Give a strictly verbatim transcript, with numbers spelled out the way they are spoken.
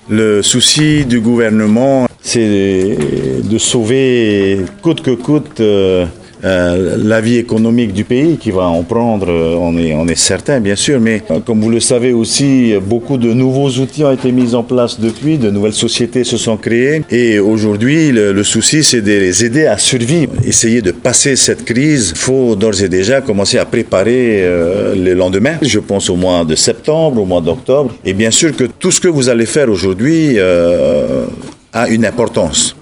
Le souci du gouvernement, c'est de sauver coûte que coûte euh, euh, la vie économique du pays qui va en prendre, on est, on est certain bien sûr, mais euh, comme vous le savez aussi, beaucoup de nouveaux outils ont été mis en place depuis, de nouvelles sociétés se sont créées et aujourd'hui le, le souci c'est de les aider à survivre, essayer de passer cette crise. Il faut d'ores et déjà commencer à préparer euh, le lendemain, je pense au mois de septembre, au mois d'octobre et bien sûr que tout ce que vous allez faire aujourd'hui euh, a une importance.